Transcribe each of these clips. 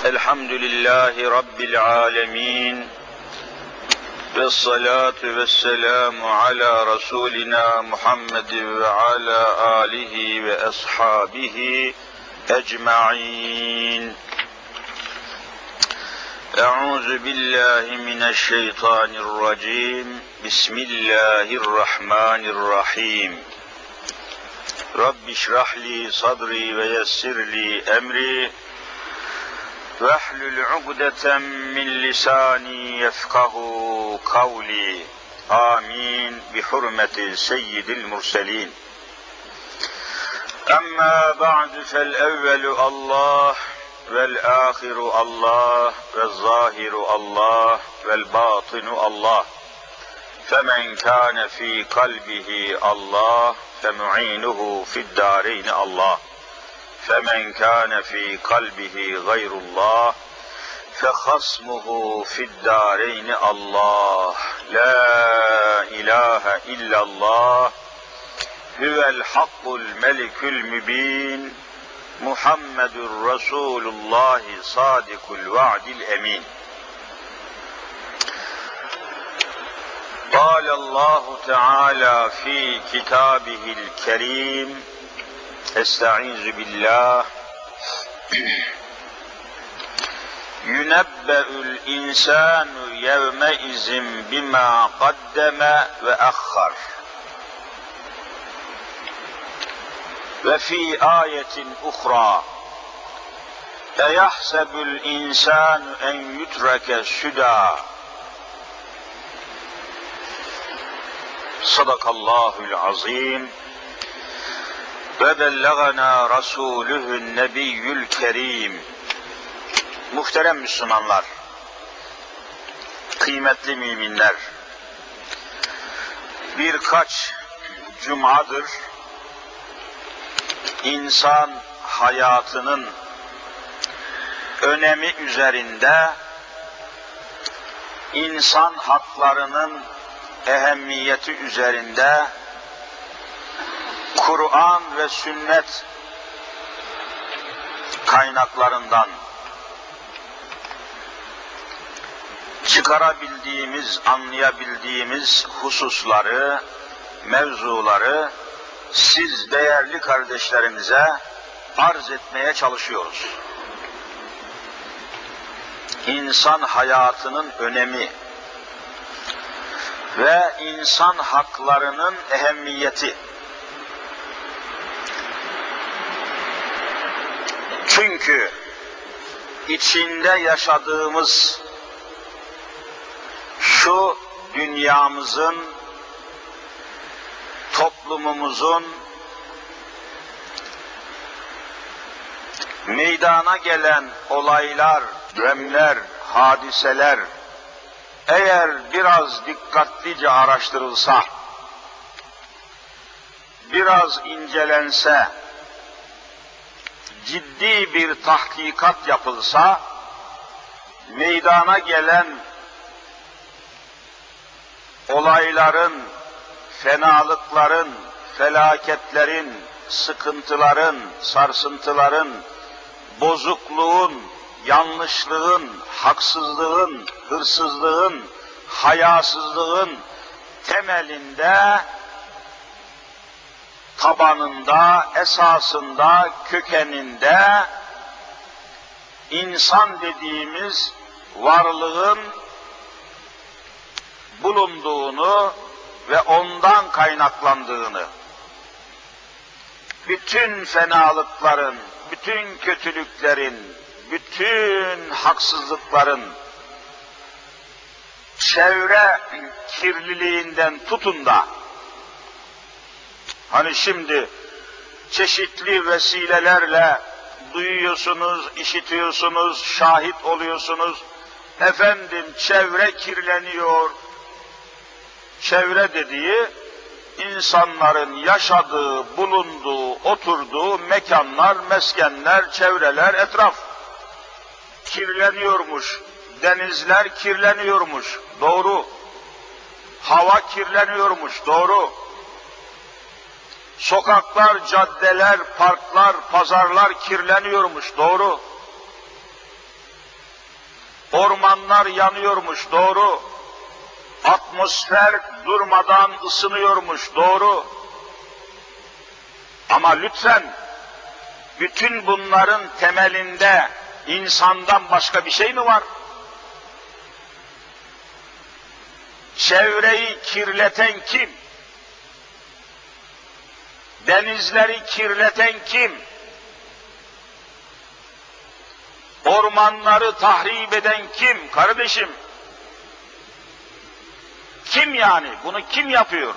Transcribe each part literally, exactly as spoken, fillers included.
Elhamdülillahi Rabbil alemin. Vessalatu vesselamu ala Resulina Muhammed ve ala alihi ve ashabihi ecma'in. Euzu billahi mineşşeytanirracim. Bismillahirrahmanirrahim. Rabbi şrahli sadri ve yessirli emri. Vehlül ugdeten min lisani yefkahu kavli. Amin. Bi hurmeti seyyidil murselin. Amma ba'du fel evvelu Allah vel ahiru Allah vel zahiru Allah vel batinu Allah. Femen kâne fî kalbihi Allah femu'inuhu fid dâreyni Allah. فَمَنْ كَانَ فِي قَلْبِهِ غَيْرُ اللّٰهِ فَخَصْمُهُ فِي الدَّارَيْنِ اللّٰهِ لَا إِلَٰهَ إِلَّا اللّٰهِ هُوَ الْحَقُّ الْمَلِكُ الْمُبِينُ مُحَمَّدٌ رَسُولُ اللّٰهِ صَادِقُ الْوَعْدِ الْأَمِينُ. قال الله تعالى في كتابه الكريم Estaizu billah. Yunebbe'ül insanu yevme izin bima qaddeme ve ahhar. Ve fi ayetin uhra. Eyahsebül insanu en yutreke süda. Sadakallahul azim. Ve bellagana rasuluhun nebiyyül kerim. Muhterem Müslümanlar, kıymetli müminler, birkaç cumadır insan hayatının önemi üzerinde, insan haklarının ehemmiyeti üzerinde Kur'an ve sünnet kaynaklarından çıkarabildiğimiz, anlayabildiğimiz hususları, mevzuları siz değerli kardeşlerimize arz etmeye çalışıyoruz. İnsan hayatının önemi ve insan haklarının ehemmiyeti. Çünkü içinde yaşadığımız şu dünyamızın, toplumumuzun meydana gelen olaylar, demler, hadiseler eğer biraz dikkatlice araştırılsa, biraz incelense, ciddi bir tahkikat yapılsa, meydana gelen olayların, fenalıkların, felaketlerin, sıkıntıların, sarsıntıların, bozukluğun, yanlışlığın, haksızlığın, hırsızlığın, hayasızlığın temelinde, tabanında, esasında, kökeninde insan dediğimiz varlığın bulunduğunu ve ondan kaynaklandığını, bütün fenalıkların, bütün kötülüklerin, bütün haksızlıkların, çevre kirliliğinden tutun da, hani şimdi çeşitli vesilelerle duyuyorsunuz, işitiyorsunuz, şahit oluyorsunuz. Efendim çevre kirleniyor. Çevre dediği insanların yaşadığı, bulunduğu, oturduğu mekanlar, meskenler, çevreler, etraf kirleniyormuş. Denizler kirleniyormuş. Doğru. Hava kirleniyormuş. Doğru. Sokaklar, caddeler, parklar, pazarlar kirleniyormuş. Doğru. Ormanlar yanıyormuş, doğru. Atmosfer durmadan ısınıyormuş, doğru. Ama lütfen, bütün bunların temelinde insandan başka bir şey mi var? Çevreyi kirleten kim? Denizleri kirleten kim? Ormanları tahrip eden kim kardeşim? Kim yani? Bunu kim yapıyor?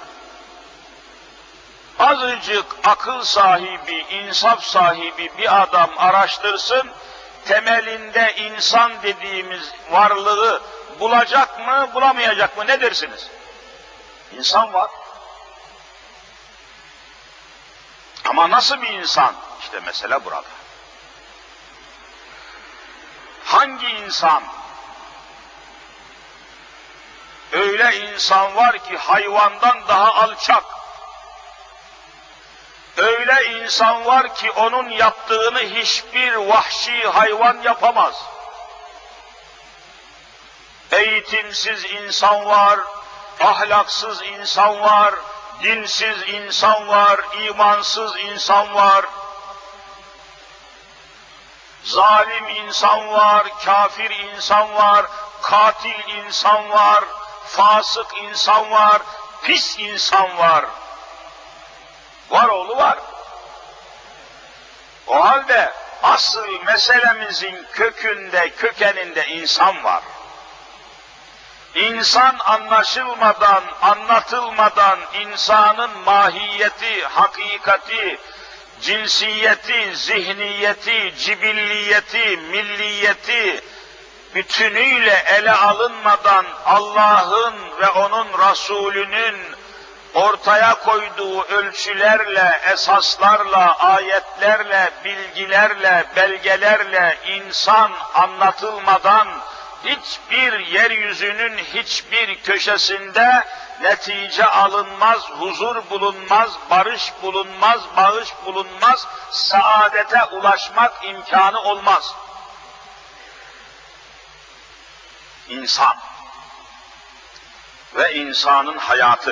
Azıcık akıl sahibi, insaf sahibi bir adam araştırsın, temelinde insan dediğimiz varlığı bulacak mı, bulamayacak mı, ne dersiniz? İnsan var. Ama nasıl bir insan? İşte mesele burada. Hangi insan? Öyle insan var ki hayvandan daha alçak. Öyle insan var ki onun yaptığını hiçbir vahşi hayvan yapamaz. Eğitimsiz insan var, ahlaksız insan var, dinsiz insan var, imansız insan var. Zalim insan var, kafir insan var, katil insan var, fasık insan var, pis insan var. Var oğlu var. O halde asıl meselemizin kökünde, kökeninde insan var. İnsan anlaşılmadan, anlatılmadan insanın mahiyeti, hakikati, cinsiyeti, zihniyeti, cibilliyeti, milliyeti bütünüyle ele alınmadan Allah'ın ve onun Resulünün ortaya koyduğu ölçülerle, esaslarla, ayetlerle, bilgilerle, belgelerle insan anlatılmadan hiçbir yeryüzünün hiçbir köşesinde netice alınmaz, huzur bulunmaz, barış bulunmaz, bağış bulunmaz, saadete ulaşmak imkanı olmaz. İnsan ve insanın hayatı.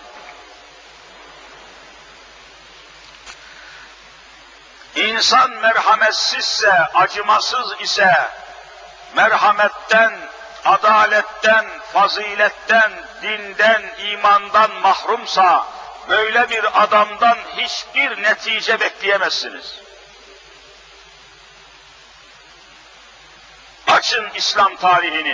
İnsan merhametsizse, acımasız ise, merhametten, adaletten, faziletten, dinden, imandan mahrumsa, böyle bir adamdan hiçbir netice bekleyemezsiniz. Açın İslam tarihini.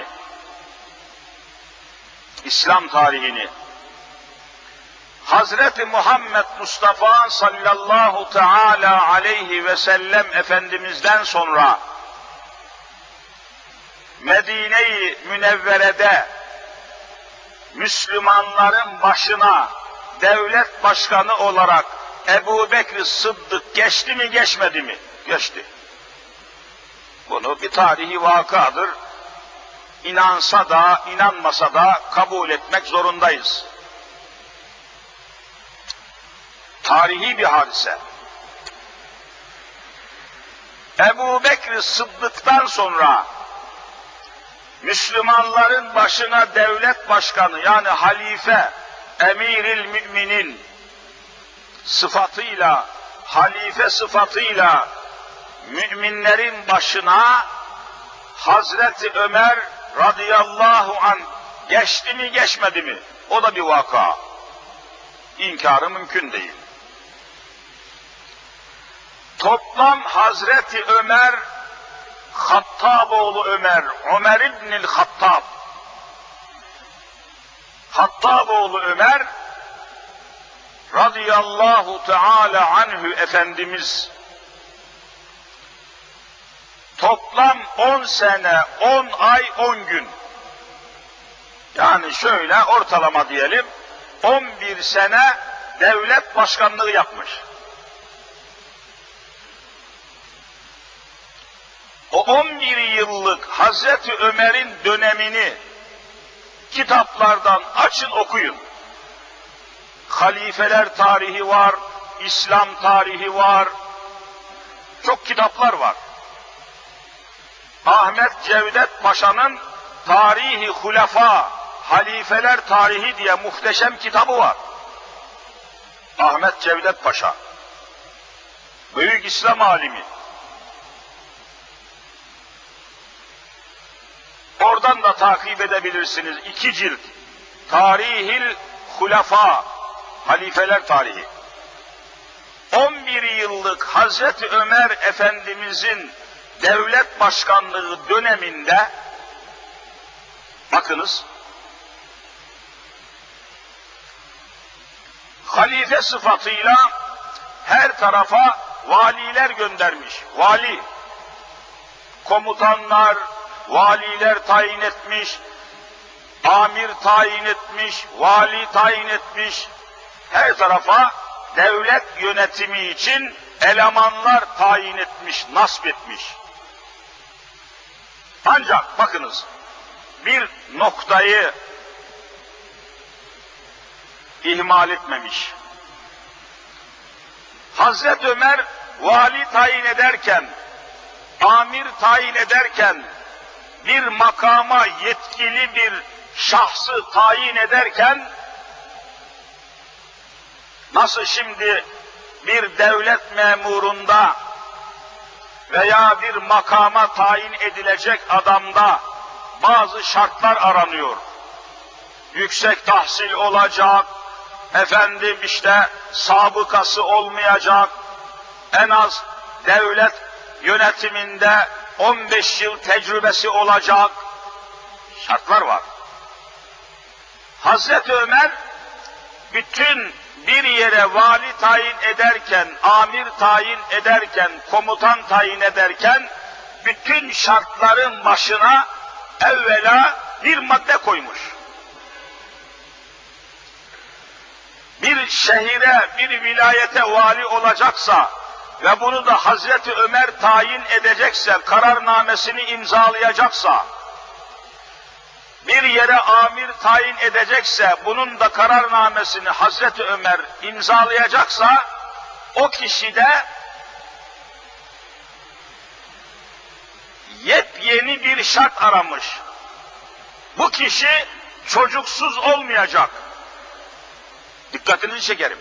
İslam tarihini. Hazreti Muhammed Mustafa sallallahu teala aleyhi ve sellem Efendimiz'den sonra Medine-i Münevvere'de Müslümanların başına devlet başkanı olarak Ebu Bekir Sıddık geçti mi geçmedi mi? Geçti. Bunu bir tarihi vakadır. İnansa da inanmasa da kabul etmek zorundayız. Tarihi bir hadise. Ebu Bekir Sıddık'tan sonra Müslümanların başına devlet başkanı yani halife, emiril müminin sıfatıyla, halife sıfatıyla müminlerin başına Hazreti Ömer radıyallahu anh geçti mi geçmedi mi? O da bir vaka. İnkarı mümkün değil. Toplam Hazreti Ömer, Hattaboğlu Ömer, Ömer İbnül Hattab, Hattaboğlu Ömer radıyallahu teala anhü Efendimiz toplam on sene, on ay, on gün, yani şöyle ortalama diyelim, on bir sene devlet başkanlığı yapmış. O on bir yıllık Hazreti Ömer'in dönemini kitaplardan açın okuyun. Halifeler tarihi var, İslam tarihi var, çok kitaplar var. Ahmet Cevdet Paşa'nın Tarihi Hulefa, Halifeler Tarihi diye muhteşem kitabı var. Ahmet Cevdet Paşa, büyük İslam alimi. Oradan da takip edebilirsiniz. İki cilt. Tarihil Hulefa, Halifeler Tarihi. on bir yıllık Hazreti Ömer Efendimizin devlet başkanlığı döneminde, bakınız, halife sıfatıyla her tarafa valiler göndermiş. Vali, komutanlar, valiler tayin etmiş, amir tayin etmiş, vali tayin etmiş. Her tarafa devlet yönetimi için elemanlar tayin etmiş, nasp etmiş. Ancak bakınız, bir noktayı ihmal etmemiş. Hazreti Ömer vali tayin ederken, amir tayin ederken, bir makama yetkili bir şahsı tayin ederken, nasıl şimdi bir devlet memurunda veya bir makama tayin edilecek adamda bazı şartlar aranıyor. Yüksek tahsil olacak, efendim işte sabıkası olmayacak, en az devlet yönetiminde on beş yıl tecrübesi olacak şartlar var. Hazreti Ömer bütün bir yere vali tayin ederken, amir tayin ederken, komutan tayin ederken bütün şartların başına evvela bir madde koymuş. Bir şehire, bir vilayete vali olacaksa ve bunu da Hazreti Ömer tayin edecekse, kararnamesini imzalayacaksa, bir yere amir tayin edecekse, bunun da kararnamesini Hazreti Ömer imzalayacaksa, o kişi de yepyeni bir şart aramış. Bu kişi çocuksuz olmayacak. Dikkatinizi çekerim.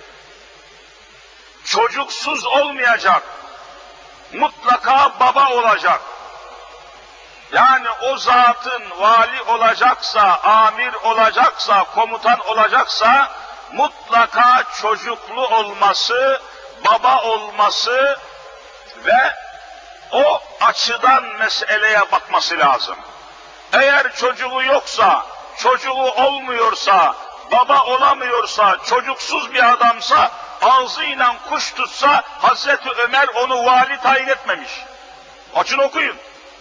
Çocuksuz olmayacak. Mutlaka baba olacak. Yani o zatın vali olacaksa, amir olacaksa, komutan olacaksa mutlaka çocuklu olması, baba olması ve o açıdan meseleye bakması lazım. Eğer çocuğu yoksa, çocuğu olmuyorsa, baba olamıyorsa, çocuksuz bir adamsa, ağzıyla kuş tutsa Hazreti Ömer onu vali tayin etmemiş. Açın okuyun.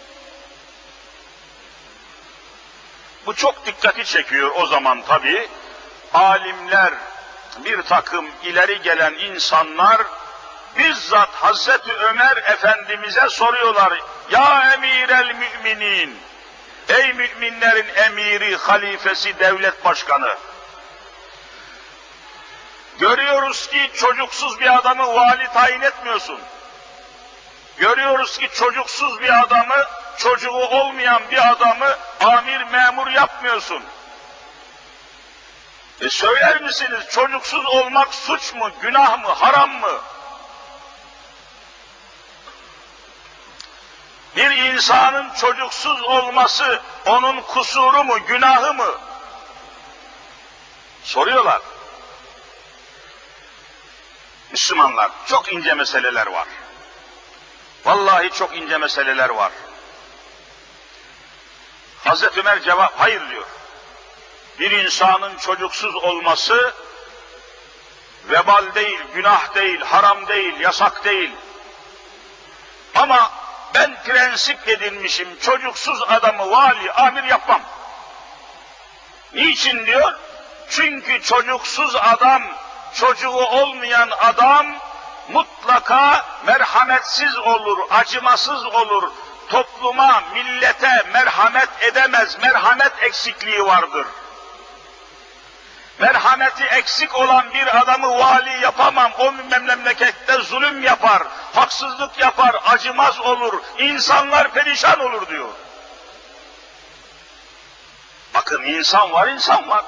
Bu çok dikkati çekiyor o zaman tabii. Alimler, bir takım ileri gelen insanlar bizzat Hazreti Ömer Efendimiz'e soruyorlar. Ya emirel müminin, ey müminlerin emiri, halifesi, devlet başkanı. Görüyoruz ki çocuksuz bir adamı vali tayin etmiyorsun. Görüyoruz ki çocuksuz bir adamı, çocuğu olmayan bir adamı amir memur yapmıyorsun. E söyler misiniz, çocuksuz olmak suç mu, günah mı, haram mı? Bir insanın çocuksuz olması onun kusuru mu, günahı mı? Soruyorlar. Müslümanlar, çok ince meseleler var. Vallahi çok ince meseleler var. Hazreti Ömer cevap, hayır diyor. Bir insanın çocuksuz olması vebal değil, günah değil, haram değil, yasak değil. Ama ben prensip edinmişim, çocuksuz adamı vali, amir yapmam. Niçin diyor? Çünkü çocuksuz adam, çocuğu olmayan adam mutlaka merhametsiz olur, acımasız olur. Topluma, millete merhamet edemez, merhamet eksikliği vardır. Merhameti eksik olan bir adamı vali yapamam. O memlekette zulüm yapar, haksızlık yapar, acımaz olur, insanlar perişan olur diyor. Bakın insan var, insan var.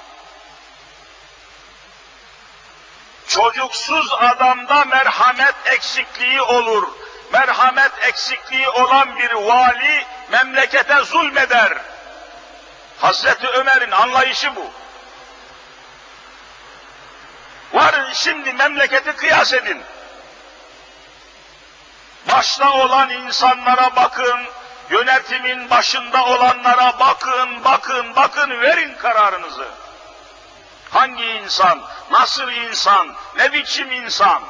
Çocuksuz adamda merhamet eksikliği olur. Merhamet eksikliği olan bir vali memlekete zulmeder. Hazreti Ömer'in anlayışı bu. Varın şimdi memleketi kıyas edin. Başta olan insanlara bakın, yönetimin başında olanlara bakın, bakın, bakın, verin kararınızı. Hangi insan, nasıl insan, ne biçim insan?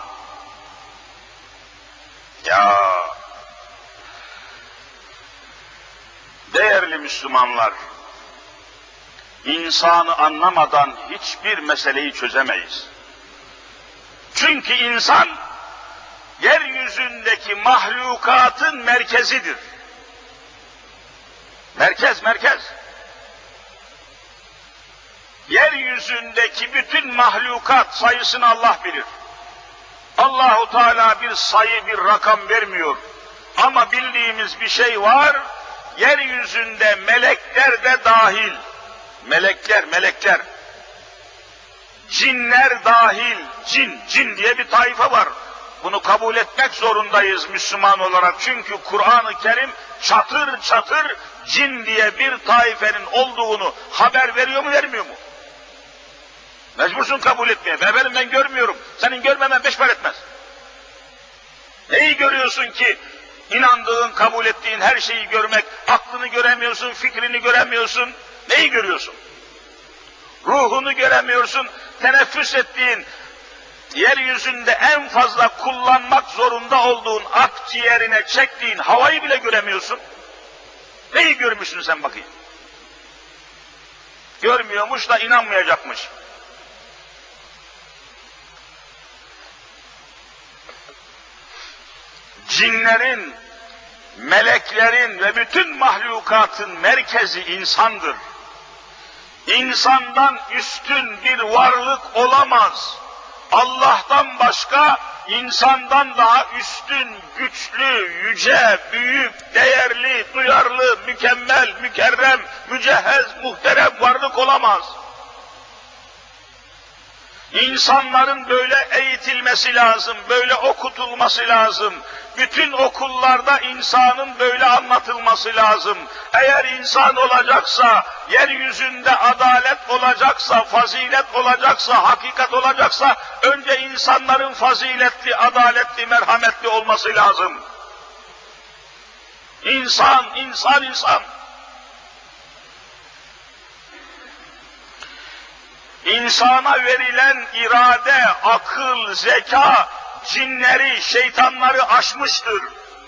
Ya, değerli Müslümanlar, insanı anlamadan hiçbir meseleyi çözemeyiz. Çünkü insan, yeryüzündeki mahlukatın merkezidir. Merkez, merkez. Yeryüzündeki bütün mahlukat sayısını Allah bilir. Allahu Teala bir sayı, bir rakam vermiyor. Ama bildiğimiz bir şey var, yeryüzünde melekler de dahil. Melekler, melekler. Cinler dahil, cin, cin diye bir taife var. Bunu kabul etmek zorundayız Müslüman olarak. Çünkü Kur'an-ı Kerim çatır çatır cin diye bir taifenin olduğunu haber veriyor mu, vermiyor mu? Mecbursun kabul etmeye. Efendim ben görmüyorum. Senin görmemen beş para etmez. Neyi görüyorsun ki inandığın, kabul ettiğin her şeyi görmek, aklını göremiyorsun, fikrini göremiyorsun. Neyi görüyorsun? Ruhunu göremiyorsun, teneffüs ettiğin, yeryüzünde en fazla kullanmak zorunda olduğun akciğerine çektiğin havayı bile göremiyorsun. Neyi görmüşsün sen bakayım? Görmüyormuş da inanmayacakmış. Cinlerin, meleklerin ve bütün mahlukatın merkezi insandır. İnsandan üstün bir varlık olamaz. Allah'tan başka insandan daha üstün, güçlü, yüce, büyük, değerli, duyarlı, mükemmel, mükerrem, mücehhez, muhterem varlık olamaz. İnsanların böyle eğitilmesi lazım, böyle okutulması lazım. Bütün okullarda insanın böyle anlatılması lazım. Eğer insan olacaksa, yeryüzünde adalet olacaksa, fazilet olacaksa, hakikat olacaksa, önce insanların faziletli, adaletli, merhametli olması lazım. İnsan, insan, insan. İnsana verilen irade, akıl, zeka, cinleri, şeytanları aşmıştır.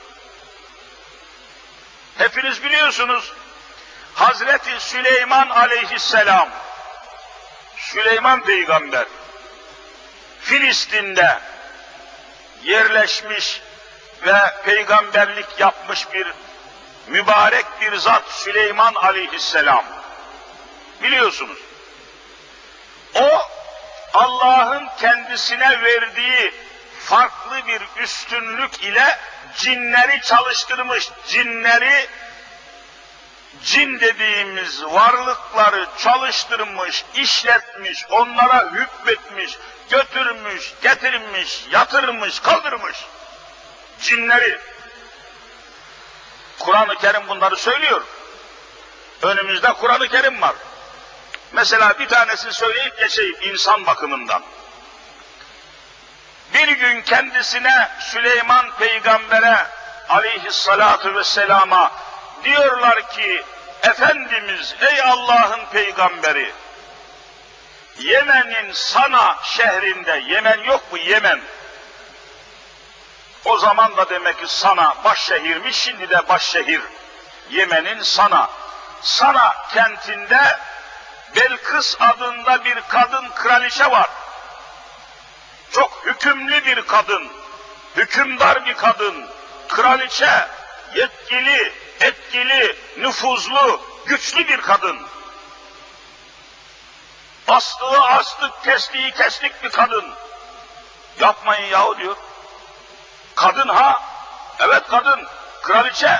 Hepiniz biliyorsunuz, Hazreti Süleyman aleyhisselam, Süleyman peygamber, Filistin'de yerleşmiş ve peygamberlik yapmış bir mübarek bir zat Süleyman aleyhisselam. Biliyorsunuz. O, Allah'ın kendisine verdiği farklı bir üstünlük ile cinleri çalıştırmış, cinleri, cin dediğimiz varlıkları çalıştırmış, işletmiş, onlara hükmetmiş, götürmüş, getirmiş, yatırmış, kaldırmış cinleri. Kur'an-ı Kerim bunları söylüyor. Önümüzde Kur'an-ı Kerim var. Mesela bir tanesini söyleyip geçeyim insan bakımından. Bir gün kendisine Süleyman peygambere aleyhissalatu vesselama diyorlar ki, Efendimiz ey Allah'ın peygamberi, Yemen'in Sana şehrinde, Yemen yok mu Yemen? O zaman da demek ki Sana başşehirmiş, şimdi de başşehir. Yemen'in Sana. Sana kentinde Belkıs adında bir kadın kraliçe var. Çok hükümlü bir kadın, hükümdar bir kadın, kraliçe, yetkili, etkili, nüfuzlu, güçlü bir kadın. Astığı astık, kestiği kestik bir kadın. Yapmayın yahu diyor. Kadın ha? Evet kadın, kraliçe.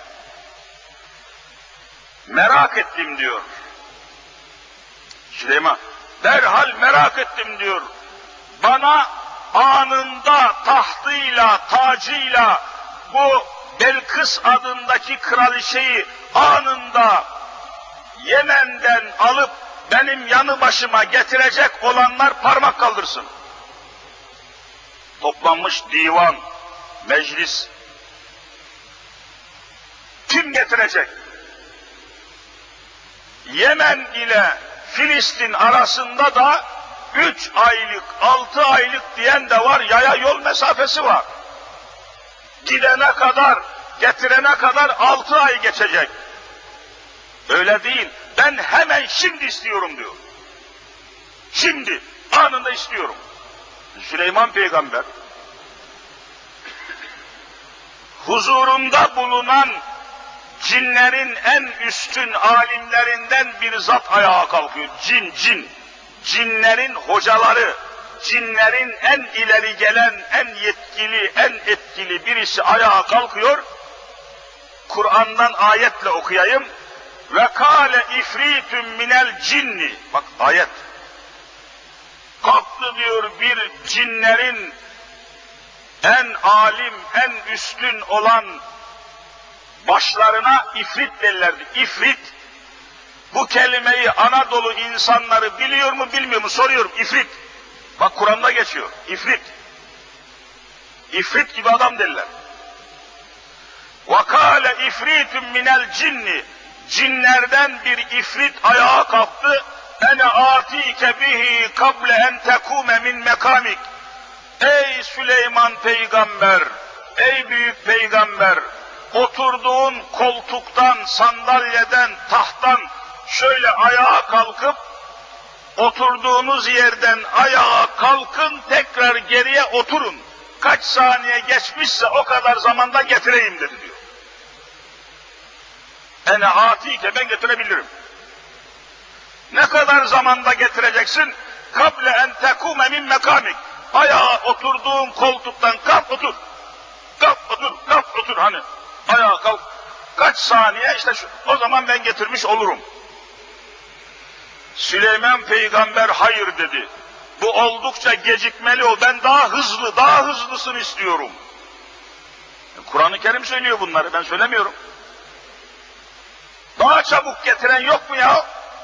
Merak ettim diyor. Süleyman, derhal merak ettim diyor. Bana anında tahtıyla, tacıyla bu Belkıs adındaki kraliçeyi anında Yemen'den alıp benim yanı başıma getirecek olanlar parmak kaldırsın. Toplanmış divan, meclis. Kim getirecek? Yemen ile Filistin arasında da üç aylık, altı aylık diyen de var, yaya yol mesafesi var. Gidene kadar, getirene kadar altı ay geçecek. Öyle değil, ben hemen şimdi istiyorum diyor. Şimdi, anında istiyorum. Süleyman Peygamber, huzurunda bulunan cinlerin en üstün alimlerinden bir zat ayağa kalkıyor. Cin, cin. Cinlerin hocaları, cinlerin en ileri gelen, en yetkili, en etkili birisi ayağa kalkıyor. Kur'an'dan ayetle okuyayım. Ve kâle ifritün minel cinni. Bak ayet. Kalktı diyor bir cinlerin en alim, en üstün olan başlarına ifrit derlerdi. İfrit. Bu kelimeyi Anadolu insanları biliyor mu bilmiyor mu soruyorum. İfrit. Bak Kur'an'da geçiyor. İfrit. İfrit gibi adam derler. وَقَالَ اِفْرِيتٌ minel cinni. Cinlerden bir ifrit ayağa kalktı. اَنَا آتِيكَ بِهِ قَبْلَ اَنْ تَكُومَ min mekamik. Ey Süleyman peygamber, ey büyük peygamber, oturduğun koltuktan, sandalyeden, tahttan şöyle ayağa kalkıp, oturduğunuz yerden ayağa kalkın, tekrar geriye oturun. Kaç saniye geçmişse o kadar zamanda getireyim dedi diyor. Ene atike, ben getirebilirim. Ne kadar zamanda getireceksin? Kable en tekume min mekamik. Ayağa oturduğun koltuktan kalk otur. Kalk otur, kalk otur hani. Ayağa kalk. Kaç saniye işte şu, o zaman ben getirmiş olurum. Süleyman peygamber hayır dedi. Bu oldukça gecikmeli o. Ben daha hızlı, daha hızlısını istiyorum. Kur'an-ı Kerim söylüyor bunları, ben söylemiyorum. Daha çabuk getiren yok mu ya?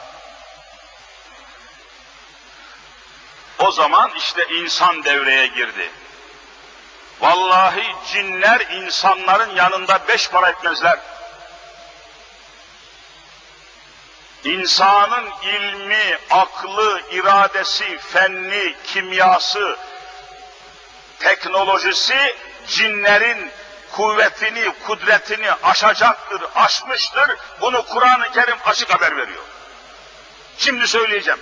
O zaman işte insan devreye girdi. Vallahi cinler insanların yanında beş para etmezler. İnsanın ilmi, aklı, iradesi, fenni, kimyası, teknolojisi cinlerin kuvvetini, kudretini aşacaktır, aşmıştır. Bunu Kur'an-ı Kerim açık haber veriyor. Şimdi söyleyeceğim.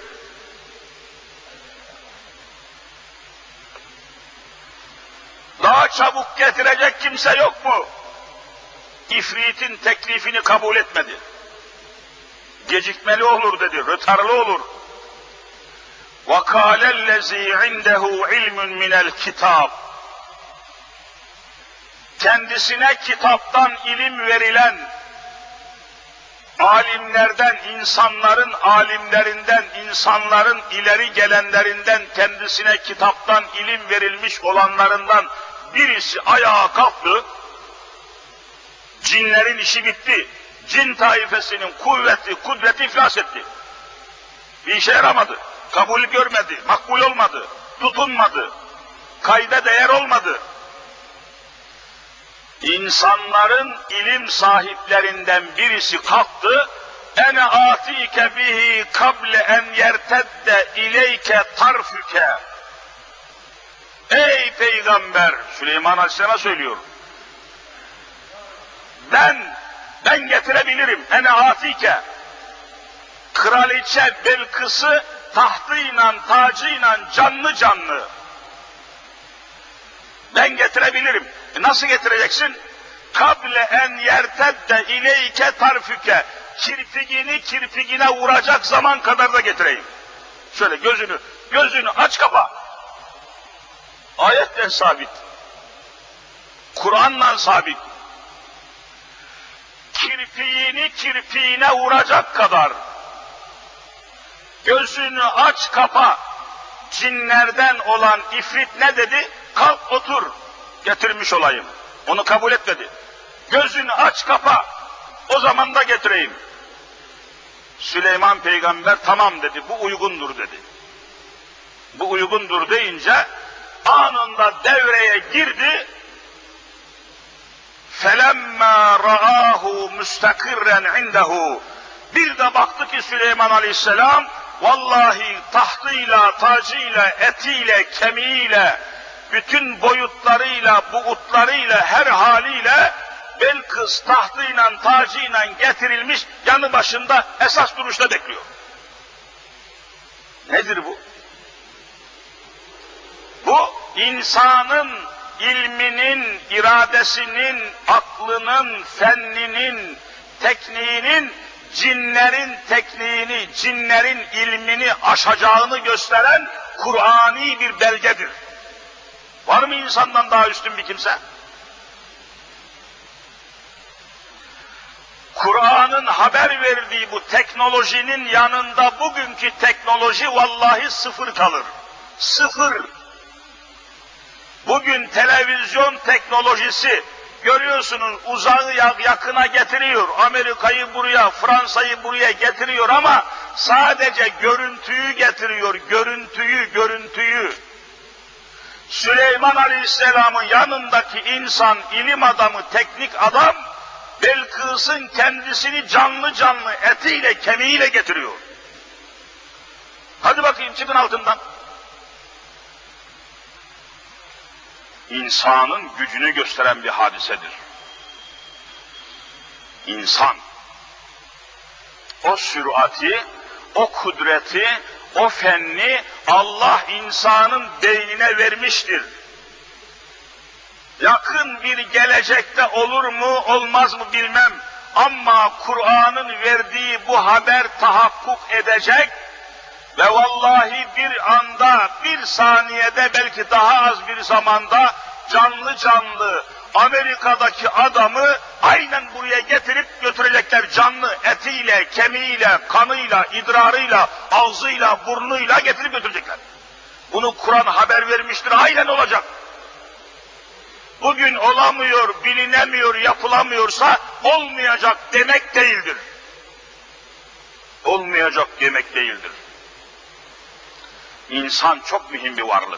Daha çabuk getirecek kimse yok mu? İfritin teklifini kabul etmedi. Gecikmeli olur dedi, rötarlı olur. وَقَالَ الَّذ۪ي عِنْدَهُ عِلْمٌ مِنَ الْكِتَابِ. Kendisine kitaptan ilim verilen alimlerden, insanların alimlerinden, insanların ileri gelenlerinden, kendisine kitaptan ilim verilmiş olanlarından birisi ayağa kalktı. Cinlerin işi bitti. Cin taifesinin kuvveti, kudreti iflas etti. Bir işe yaramadı. Kabul görmedi, makbul olmadı, tutunmadı, kayda değer olmadı. İnsanların ilim sahiplerinden birisi kalktı, ene atike bihi kable en yertedde ileyke tarfüke. Ey peygamber, Süleyman Aleyhisselam'a söylüyor. Ben, ben getirebilirim, ene atike. Kraliçe Belkıs'ı tahtıyla, tacıyla canlı canlı. Ben getirebilirim. E nasıl getireceksin? Kable en yertedde ileyke tarfüke. Kirpigini kirpigine vuracak zaman kadar da getireyim. Şöyle gözünü, gözünü aç kapa. Ayetle sabit. Kur'an'la sabit. Kirpiğini kirpiğine vuracak kadar gözünü aç kapa. Cinlerden olan ifrit ne dedi? Kalk otur, getirmiş olayım. Onu kabul etmedi. Gözünü aç kapa, o zaman da getireyim. Süleyman peygamber tamam dedi, bu uygundur dedi. Bu uygundur deyince anında devreye girdi. فَلَمَّا رَآهُ مُسْتَقِرًّا عِنْدَهُ Bir de baktı ki Süleyman Aleyhisselam vallahi tahtıyla, tacıyla, etiyle, kemiğiyle, bütün boyutlarıyla, buğutlarıyla, her haliyle Belkıs tahtıyla, tacıyla getirilmiş, yanı başında esas duruşta bekliyor. Nedir bu? Bu insanın ilminin, iradesinin, aklının, fenninin, tekniğinin, cinlerin tekniğini, cinlerin ilmini aşacağını gösteren Kur'ani bir belgedir. Var mı insandan daha üstün bir kimse? Kur'an'ın haber verdiği bu teknolojinin yanında bugünkü teknoloji vallahi sıfır kalır. Sıfır. Bugün televizyon teknolojisi görüyorsunuz uzağı yakına getiriyor. Amerika'yı buraya, Fransa'yı buraya getiriyor ama sadece görüntüyü getiriyor. Görüntüyü, görüntüyü. Süleyman Aleyhisselam'ın yanındaki insan, ilim adamı, teknik adam Belkıs'ın kendisini canlı canlı etiyle, kemiğiyle getiriyor. Hadi bakayım çıkın altından. İnsanın gücünü gösteren bir hadisedir. İnsan, o sürati, o kudreti, o fenni Allah insanın beynine vermiştir. Yakın bir gelecekte olur mu, olmaz mı bilmem. Ama Kur'an'ın verdiği bu haber tahakkuk edecek ve vallahi bir anda, bir saniyede, belki daha az bir zamanda canlı canlı Amerika'daki adamı aynen buraya getirip götürecekler. Canlı etiyle, kemiğiyle, kanıyla, idrarıyla, ağzıyla, burnuyla getirip götürecekler. Bunu Kur'an haber vermiştir, aynen olacak. Bugün olamıyor, bilinemiyor, yapılamıyorsa olmayacak demek değildir. Olmayacak demek değildir. İnsan çok mühim bir varlık.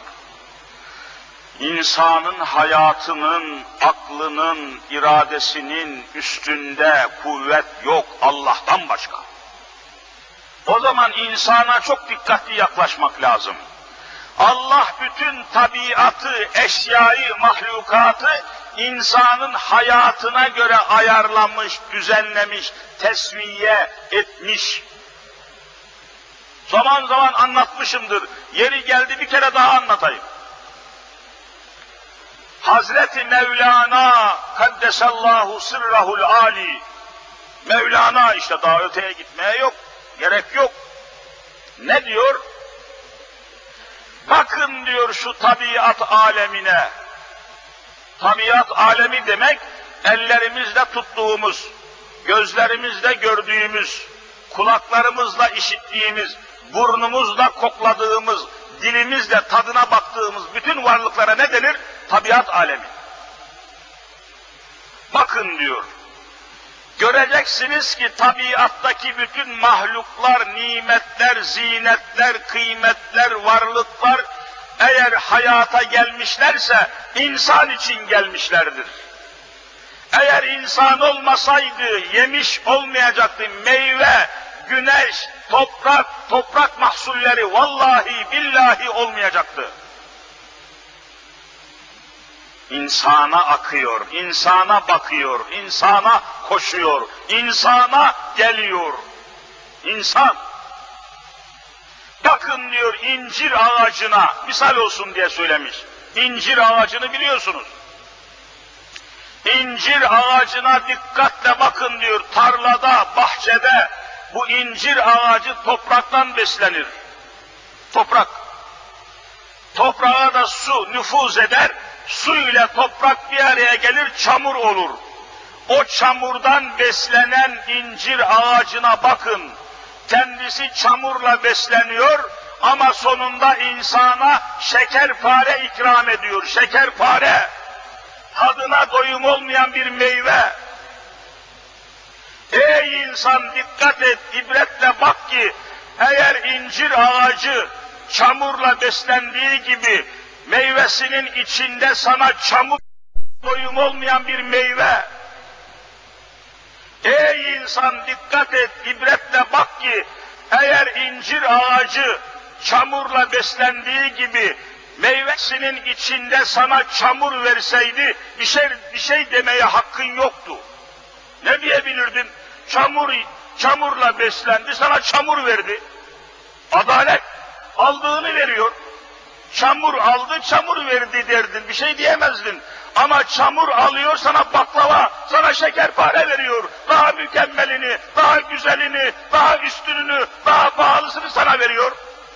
İnsanın hayatının, aklının, iradesinin üstünde kuvvet yok Allah'tan başka. O zaman insana çok dikkatli yaklaşmak lazım. Allah bütün tabiatı, eşyayı, mahlukatı insanın hayatına göre ayarlamış, düzenlemiş, tesviye etmiş. Zaman zaman anlatmışımdır. Yeri geldi bir kere daha anlatayım. Hazreti Mevlana Kaddesallahu sırrahul ali. Mevlana işte, daha öteye gitmeye yok, gerek yok. Ne diyor? Bakın diyor şu tabiat alemine. Tabiat alemi demek ellerimizle tuttuğumuz, gözlerimizle gördüğümüz, kulaklarımızla işittiğimiz, burnumuzla kokladığımız, dilimizle tadına baktığımız bütün varlıklara ne denir? Tabiat alemi. Bakın diyor, göreceksiniz ki tabiattaki bütün mahluklar, nimetler, zinetler, kıymetler, varlıklar eğer hayata gelmişlerse insan için gelmişlerdir. Eğer insan olmasaydı yemiş olmayacaktı. Meyve, güneş, toprak, toprak mahsulleri vallahi billahi olmayacaktı. İnsana akıyor, insana bakıyor, insana koşuyor, insana geliyor. İnsan. Bakın diyor incir ağacına, misal olsun diye söylemiş. İncir ağacını biliyorsunuz. İncir ağacına dikkatle bakın diyor, tarlada, bahçede bu incir ağacı topraktan beslenir. Toprak. Toprağa da su nüfuz eder, su ile toprak bir araya gelir, çamur olur. O çamurdan beslenen incir ağacına bakın. Kendisi çamurla besleniyor ama sonunda insana şekerpare ikram ediyor. Şekerpare, tadına doyum olmayan bir meyve. Ey insan dikkat et, ibretle bak ki eğer incir ağacı çamurla beslendiği gibi meyvesinin içinde sana çamur doyum olmayan bir meyve. Ey insan dikkat et, ibretle bak ki eğer incir ağacı çamurla beslendiği gibi meyvesinin içinde sana çamur verseydi bir şey, bir şey demeye hakkın yoktu. Ne diyebilirdin? Çamur, çamurla beslendi, sana çamur verdi. Adalet aldığını veriyor. Çamur aldı, çamur verdi derdin, bir şey diyemezdin. Ama çamur alıyor, sana baklava, sana şekerpare veriyor. Daha mükemmelini, daha güzelini, daha üstününü, daha pahalısını sana veriyor.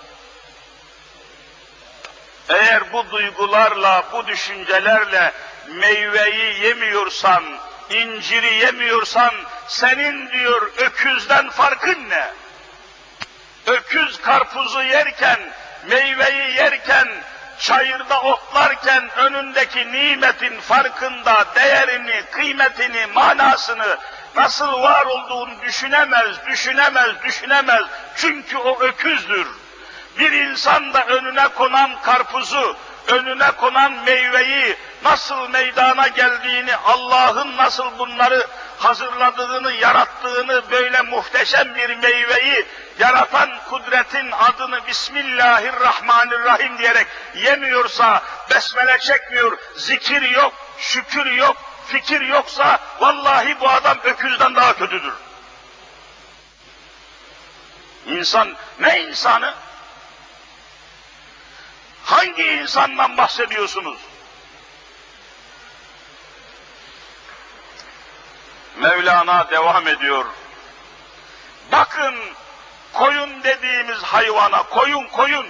Eğer bu duygularla, bu düşüncelerle meyveyi yemiyorsan, inciri yemiyorsan, senin diyor öküzden farkın ne? Öküz karpuzu yerken, meyveyi yerken, çayırda otlarken önündeki nimetin farkında, değerini, kıymetini, manasını, nasıl var olduğunu düşünemez, düşünemez, düşünemez. Çünkü o öküzdür. Bir insan da önüne konan karpuzu, önüne konan meyveyi, nasıl meydana geldiğini, Allah'ın nasıl bunları hazırladığını, yarattığını, böyle muhteşem bir meyveyi yaratan kudretin adını Bismillahirrahmanirrahim diyerek yemiyorsa, besmele çekmiyor, zikir yok, şükür yok, fikir yoksa vallahi bu adam öküzden daha kötüdür. İnsan, ne insanı? Hangi insandan bahsediyorsunuz? Mevlana devam ediyor. Bakın koyun dediğimiz hayvana, koyun koyun.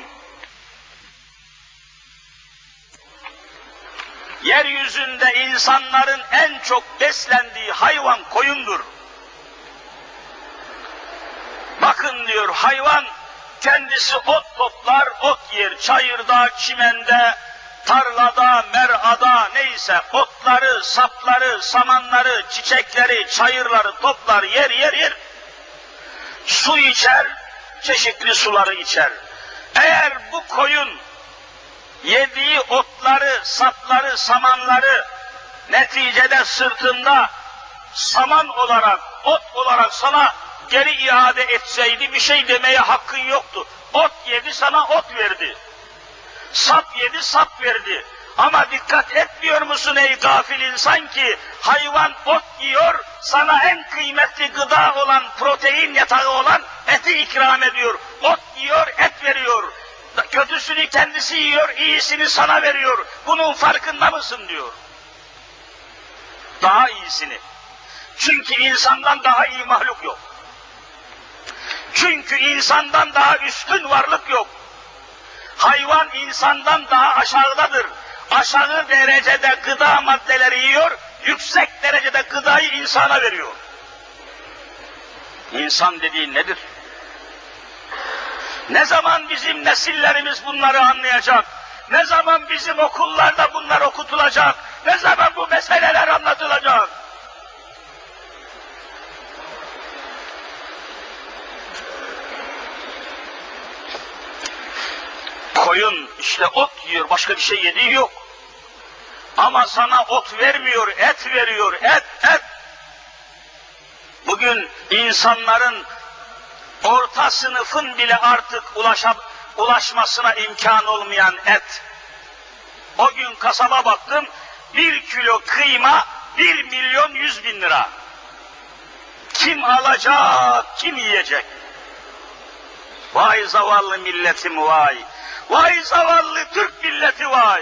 Yeryüzünde insanların en çok beslendiği hayvan koyundur. Bakın diyor, hayvan kendisi ot toplar, ot yer, çayırda, çimende, tarlada, merada, neyse otları, sapları, samanları, çiçekleri, çayırları toplar, yer yer yer. Su içer, çeşitli suları içer. Eğer bu koyun yediği otları, sapları, samanları neticede sırtında saman olarak, ot olarak sana geri iade etseydi bir şey demeye hakkın yoktu. Ot yedi, sana ot verdi. Sap yedi, sap verdi. Ama dikkat etmiyor musun ey gafil insan ki hayvan ot yiyor, sana en kıymetli gıda olan, protein yatağı olan eti ikram ediyor. Ot yiyor, et veriyor. Kötüsünü kendisi yiyor, iyisini sana veriyor. Bunun farkında mısın diyor. Daha iyisini. Çünkü insandan daha iyi mahluk yok. Çünkü insandan daha üstün varlık yok. Hayvan insandan daha aşağıdadır. Aşağı derecede gıda maddeleri yiyor, yüksek derecede gıdayı insana veriyor. İnsan dediğin nedir? Ne zaman bizim nesillerimiz bunları anlayacak? Ne zaman bizim okullarda bunlar okutulacak? Ne zaman bu meseleler anlatılacak? Koyun işte ot yiyor, başka bir şey yediği yok. Ama sana ot vermiyor, et veriyor, et, et. Bugün insanların orta sınıfın bile artık ulaşa, ulaşmasına imkan olmayan et. O gün kasaba baktım, bir kilo kıyma bir milyon yüz bin lira. Kim alacak, kim yiyecek? Vay zavallı milletim vay! Vay zavallı Türk milleti vay!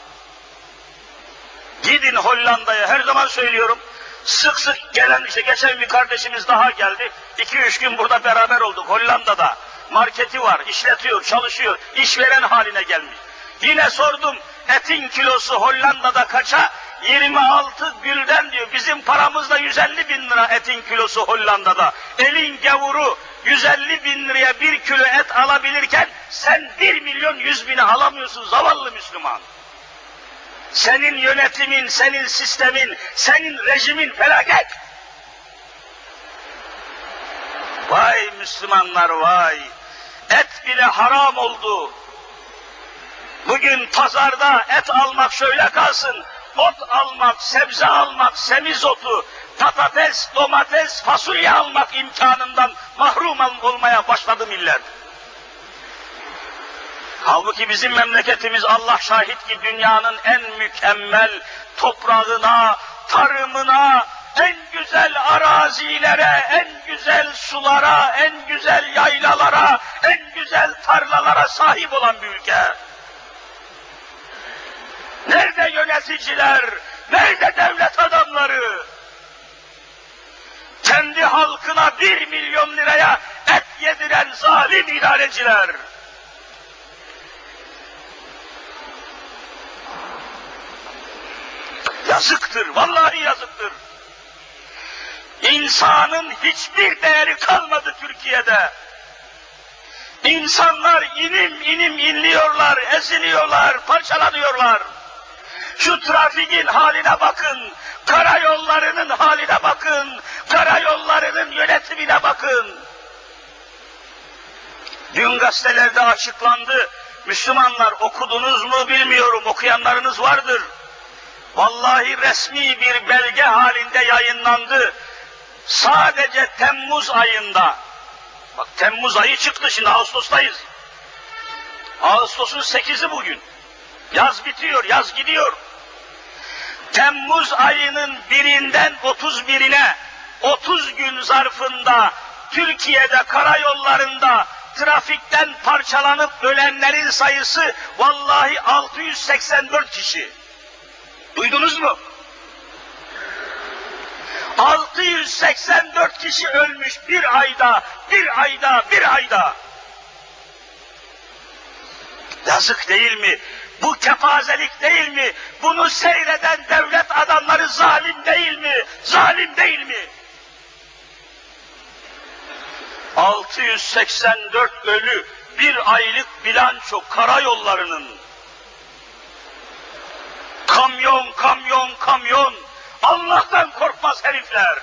Gidin Hollanda'ya, her zaman söylüyorum, sık sık gelen, işte geçen bir kardeşimiz daha geldi, iki üç gün burada beraber olduk Hollanda'da. marketi var, işletiyor, çalışıyor, işveren haline gelmiş. Yine sordum, etin kilosu Hollanda'da kaça? yirmi altı gülden diyor, bizim paramızda yüz elli bin lira etin kilosu Hollanda'da. Elin gavuru yüz elli bin liraya bir kilo et alabilirken sen bir milyon yüz bini alamıyorsun zavallı Müslüman. Senin yönetimin, senin sistemin, senin rejimin felaket. Vay Müslümanlar vay! Et bile haram oldu. Bugün pazarda et almak şöyle kalsın, ot almak, sebze almak, semizotu, patates, domates, fasulye almak imkanından mahrum olmaya başladı millet. Halbuki bizim memleketimiz Allah şahit ki dünyanın en mükemmel toprağına, tarımına, en güzel arazilere, en güzel sulara, en güzel yaylalara, en güzel tarlalara sahip olan bir ülke. Nerede yöneticiler, nerede devlet adamları? Kendi halkına bir milyon liraya et yediren zalim idareciler. Yazıktır, vallahi yazıktır. İnsanın hiçbir değeri kalmadı Türkiye'de. İnsanlar inim inim inliyorlar, eziliyorlar, parçalanıyorlar. Şu trafiğin haline bakın, karayollarının haline bakın, karayollarının yönetimine bakın. Dün gazetelerde açıklandı, Müslümanlar okudunuz mu bilmiyorum, okuyanlarınız vardır. Vallahi resmi bir belge halinde yayınlandı. Sadece Temmuz ayında, bak Temmuz ayı çıktı, şimdi Ağustos'tayız. Ağustos'un sekizi bugün. Yaz bitiyor, yaz gidiyor. Temmuz ayının birinden otuz birine, otuz gün zarfında Türkiye'de karayollarında trafikten parçalanıp ölenlerin sayısı vallahi altı yüz seksen dört kişi. Duydunuz mu? altı yüz seksen dört kişi ölmüş bir ayda, bir ayda, bir ayda. Yazık değil mi? Bu kepazelik değil mi? Bunu seyreden devlet adamları zalim değil mi? Zalim değil mi? altı yüz seksen dört ölü, bir aylık bilanço karayollarının. Kamyon, kamyon, kamyon. Allah'tan korkmaz herifler.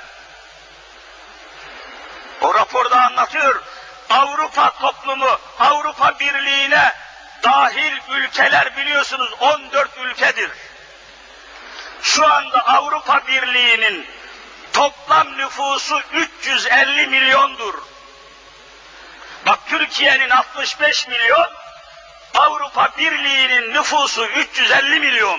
O raporda anlatıyor, Avrupa toplumu, Avrupa Birliği'ne dahil ülkeler biliyorsunuz on dört ülkedir. Şu anda Avrupa Birliği'nin toplam nüfusu üç yüz elli milyondur. Bak Türkiye'nin altmış beş milyon, Avrupa Birliği'nin nüfusu üç yüz elli milyon.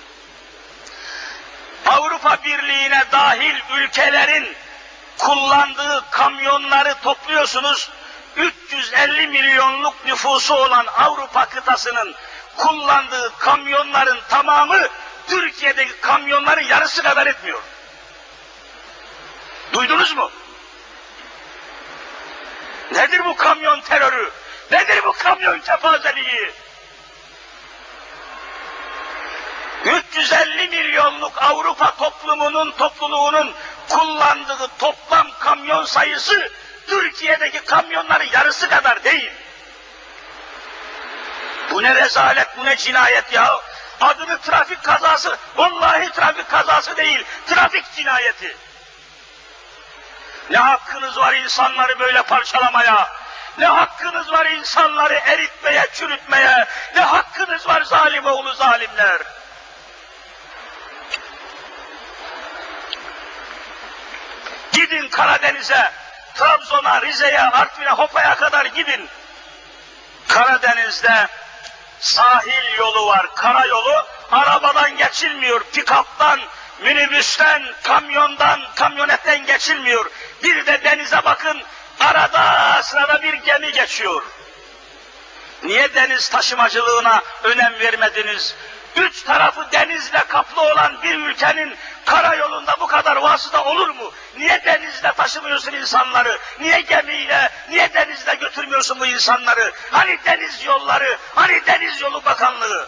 Avrupa Birliği'ne dahil ülkelerin kullandığı kamyonları topluyorsunuz, üç yüz elli milyonluk nüfusu olan Avrupa kıtasının kullandığı kamyonların tamamı Türkiye'deki kamyonların yarısı kadar etmiyor. Duydunuz mu? Nedir bu kamyon terörü? Nedir bu kamyon kepazeliği? üç yüz elli milyonluk Avrupa toplumunun, topluluğunun kullandığı toplam kamyon sayısı Türkiye'deki kamyonların yarısı kadar değil. Bu ne rezalet, bu ne cinayet ya. Adını trafik kazası, vallahi trafik kazası değil, trafik cinayeti. Ne hakkınız var insanları böyle parçalamaya? Ne hakkınız var insanları eritmeye, çürütmeye? Ne hakkınız var zalim oğlu zalimler? Gidin Karadeniz'e, Trabzon'a, Rize'ye, Artvin'e, Hopa'ya kadar gidin. Karadeniz'de sahil yolu var, karayolu, arabadan geçilmiyor, pikaptan, minibüsten, kamyondan, kamyonetten geçilmiyor. Bir de denize bakın, arada sırada bir gemi geçiyor. Niye deniz taşımacılığına önem vermediniz? Üç tarafı denizle kaplı olan bir ülkenin karayolunda bu kadar vasıta olur mu? Niye denizle taşımıyorsun insanları? Niye gemiyle, niye denizle götürmüyorsun bu insanları? Hani deniz yolları, hani deniz yolu bakanlığı?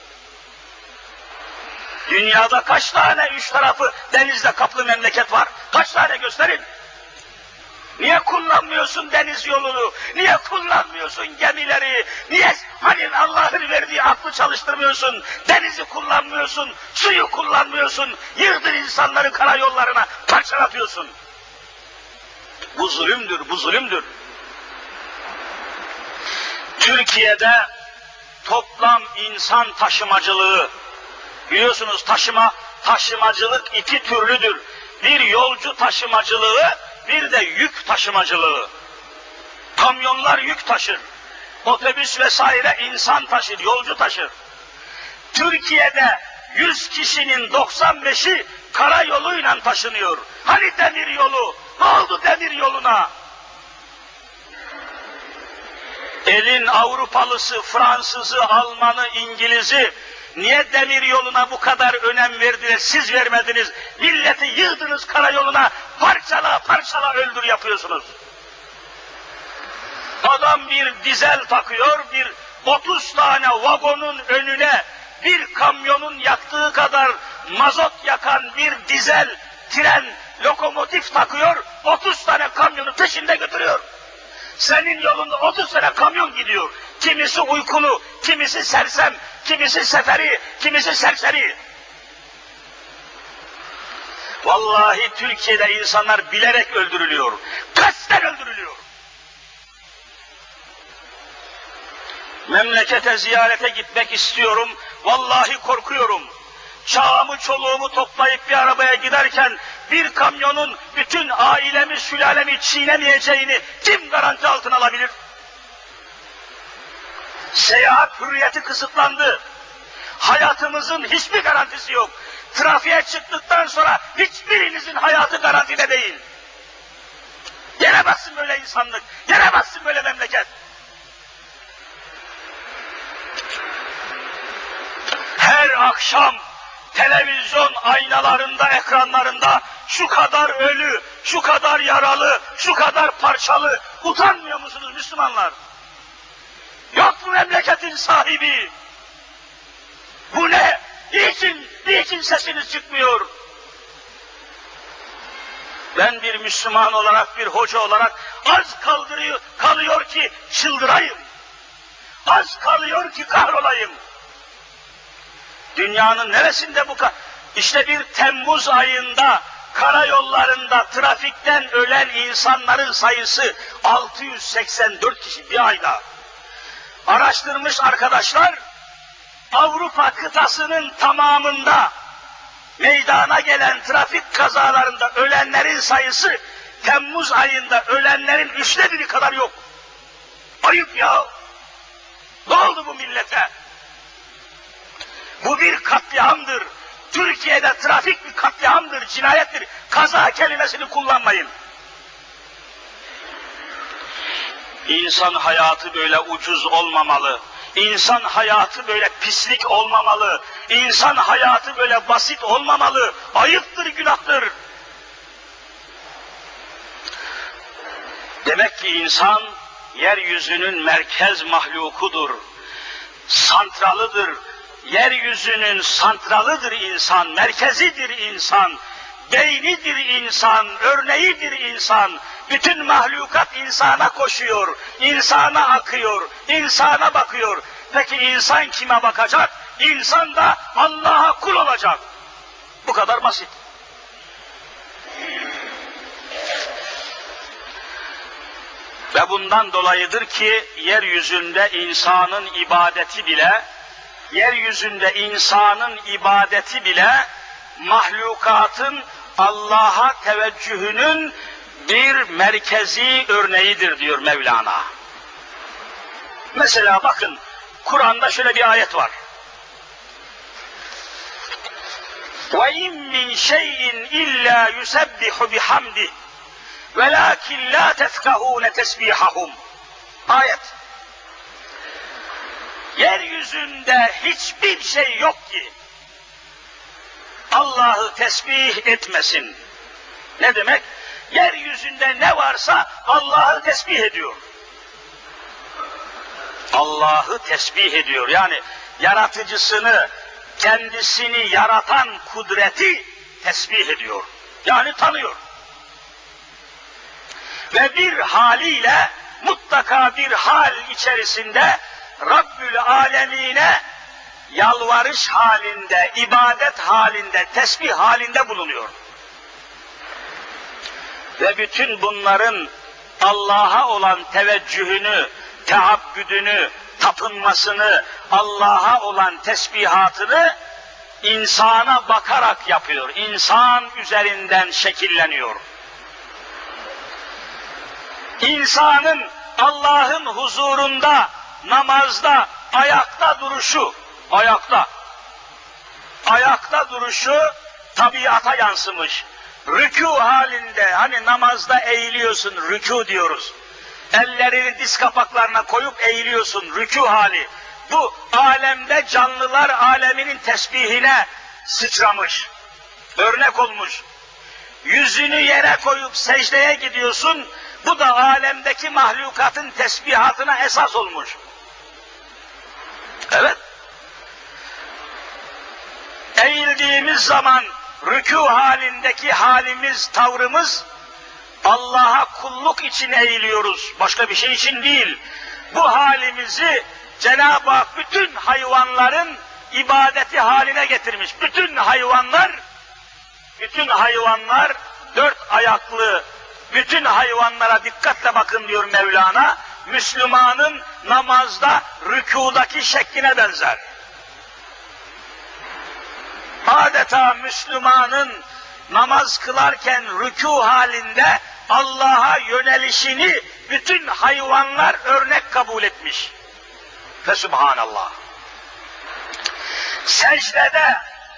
Dünyada kaç tane üç tarafı denizle kaplı memleket var? Kaç tane gösterin? Niye kullanmıyorsun deniz yolunu? Niye kullanmıyorsun gemileri? Niye hani Allah'ın verdiği aklı çalıştırmıyorsun? Denizi kullanmıyorsun, suyu kullanmıyorsun. Yığdır insanları karayollarına, parçalatıyorsun. Bu zulümdür, bu zulümdür. Türkiye'de toplam insan taşımacılığı, biliyorsunuz taşıma, taşımacılık iki türlüdür. Bir yolcu taşımacılığı, bir de yük taşımacılığı. Kamyonlar yük taşır, otobüs vesaire insan taşır, yolcu taşır. Türkiye'de yüz kişinin doksan beşi karayoluyla taşınıyor. Hani demir yolu? Ne oldu demir yoluna? Elin Avrupalısı, Fransızı, Almanı, İngiliz'i niye demir yoluna bu kadar önem verdiler, siz vermediniz? Milleti yığdınız karayoluna, parçala parçala öldür yapıyorsunuz. Adam bir dizel takıyor, bir otuz tane vagonun önüne bir kamyonun yaktığı kadar mazot yakan bir dizel tren, lokomotif takıyor, otuz tane kamyonu peşinde götürüyor. Senin yolunda otuz tane kamyon gidiyor. Kimisi uykulu, kimisi sersem, kimisi seferi, kimisi serseri. Vallahi Türkiye'de insanlar bilerek öldürülüyor. Kasten öldürülüyor. Memlekete ziyarete gitmek istiyorum. Vallahi korkuyorum. Çağımı, çoluğumu toplayıp bir arabaya giderken bir kamyonun bütün ailemi, sülalemi çiğnemeyeceğini kim garanti altına alabilir? Seyahat hürriyeti kısıtlandı. Hayatımızın hiçbir garantisi yok. Trafiğe çıktıktan sonra hiçbirinizin hayatı garantide değil. Gelemezsin böyle insanlık, gelemezsin böyle memleket. Her akşam televizyon aynalarında, ekranlarında şu kadar ölü, şu kadar yaralı, şu kadar parçalı. Utanmıyor musunuz Müslümanlar? Yok mu memleketin sahibi? Bu ne? Niçin, niçin sesiniz çıkmıyor? Ben bir Müslüman olarak, bir hoca olarak az kaldırıyor, kalıyor ki çıldırayım. Az kalıyor ki kahrolayım. Dünyanın neresinde bu kadar? İşte bir Temmuz ayında karayollarında trafikten ölen insanların sayısı altı yüz seksen dört kişi bir ayda. Araştırmış arkadaşlar, Avrupa kıtasının tamamında meydana gelen trafik kazalarında ölenlerin sayısı Temmuz ayında ölenlerin üçte biri kadar yok. Ayıp ya! Ne oldu bu millete? Bu bir katliamdır. Türkiye'de trafik bir katliamdır, cinayettir. Kaza kelimesini kullanmayın. İnsan hayatı böyle ucuz olmamalı. İnsan hayatı böyle pislik olmamalı. İnsan hayatı böyle basit olmamalı. Ayıptır, günahtır. Demek ki insan yeryüzünün merkez mahlukudur. Santralıdır. Yeryüzünün santralıdır insan, merkezidir insan, beynidir insan, örneğidir insan. Bütün mahlukat insana koşuyor, insana akıyor, insana bakıyor. Peki insan kime bakacak? İnsan da Allah'a kul olacak. Bu kadar basit. Ve bundan dolayıdır ki yeryüzünde insanın ibadeti bile, yeryüzünde insanın ibadeti bile mahlukatın Allah'a teveccühünün bir merkezi örneğidir diyor Mevlana. Mesela bakın, Kur'an'da şöyle bir ayet var. وَاِنْ مِنْ شَيْءٍ اِلَّا يُسَبِّحُ بِحَمْدِهِ وَلَاكِنْ لَا تَفْقَهُونَ تَسْبِيحَهُمْ. Ayet. Yeryüzünde hiçbir şey yok ki Allah'ı tesbih etmesin. Ne demek? Yeryüzünde ne varsa Allah'ı tesbih ediyor. Allah'ı tesbih ediyor. Yani yaratıcısını, kendisini yaratan kudreti tesbih ediyor. Yani tanıyor. Ve bir haliyle mutlaka bir hal içerisinde Rabbül Alemine yalvarış halinde, ibadet halinde, tesbih halinde bulunuyor. Ve bütün bunların Allah'a olan teveccühünü, teabbüdünü, tapınmasını, Allah'a olan tesbihatını insana bakarak yapıyor. İnsan üzerinden şekilleniyor. İnsanın Allah'ın huzurunda, namazda, ayakta duruşu, ayakta, ayakta duruşu tabiata yansımış. Rükû halinde, hani namazda eğiliyorsun, rükû diyoruz. Ellerini diz kapaklarına koyup eğiliyorsun, rükû hali. Bu alemde canlılar aleminin tesbihine sıçramış, örnek olmuş. Yüzünü yere koyup secdeye gidiyorsun, bu da alemdeki mahlukatın tesbihatına esas olmuş. Evet. Eğildiğimiz zaman rükû halindeki halimiz, tavrımız, Allah'a kulluk için eğiliyoruz, başka bir şey için değil. Bu halimizi Cenab-ı Hak bütün hayvanların ibadeti haline getirmiş. Bütün hayvanlar, bütün hayvanlar dört ayaklı, bütün hayvanlara dikkatle bakın diyor Mevlana, Müslümanın namazda rükûdaki şekline benzer. Adeta Müslümanın namaz kılarken rükû halinde Allah'a yönelişini bütün hayvanlar örnek kabul etmiş. Fesubhanallah. Secdede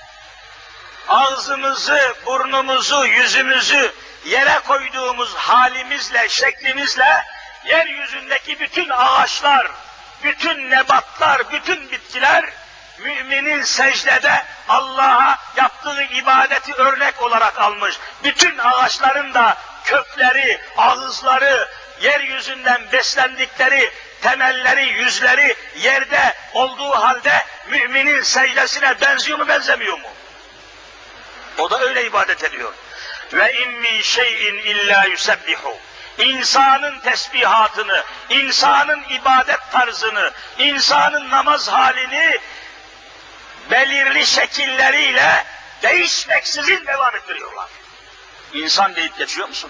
ağzımızı, burnumuzu, yüzümüzü yere koyduğumuz halimizle, şeklimizle yeryüzündeki bütün ağaçlar, bütün nebatlar, bütün bitkiler müminin secdede Allah'a yaptığı ibadeti örnek olarak almış. Bütün ağaçların da kökleri, ağızları, yeryüzünden beslendikleri temelleri, yüzleri yerde olduğu halde müminin secdesine benziyor mu, benzemiyor mu? O da öyle ibadet ediyor. Ve in min şeyin illa yusebbihu. İnsanın tesbihatını, insanın ibadet tarzını, insanın namaz halini belirli şekilleriyle değişmeksizin devam ettiriyorlar. İnsan deyip geçiyor musun?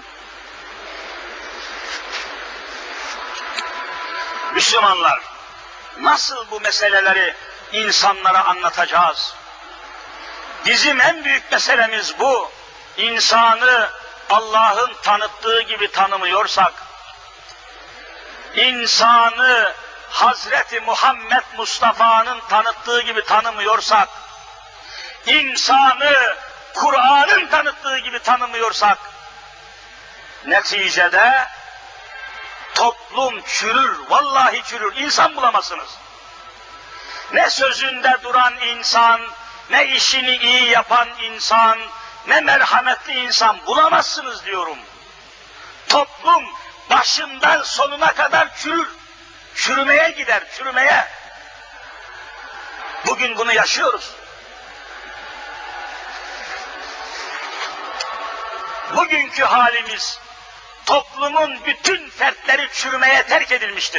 Müslümanlar, nasıl bu meseleleri insanlara anlatacağız? Bizim en büyük meselemiz bu. İnsanı Allah'ın tanıttığı gibi tanımıyorsak, insanı Hazreti Muhammed Mustafa'nın tanıttığı gibi tanımıyorsak, insanı Kur'an'ın tanıttığı gibi tanımıyorsak, neticede toplum çürür, vallahi çürür, insan bulamazsınız. Ne sözünde duran insan, ne işini iyi yapan insan, ne merhametli insan bulamazsınız diyorum. Toplum başından sonuna kadar çürür, çürümeye gider, çürümeye. Bugün bunu yaşıyoruz. Bugünkü halimiz, toplumun bütün fertleri çürümeye terk edilmiştir.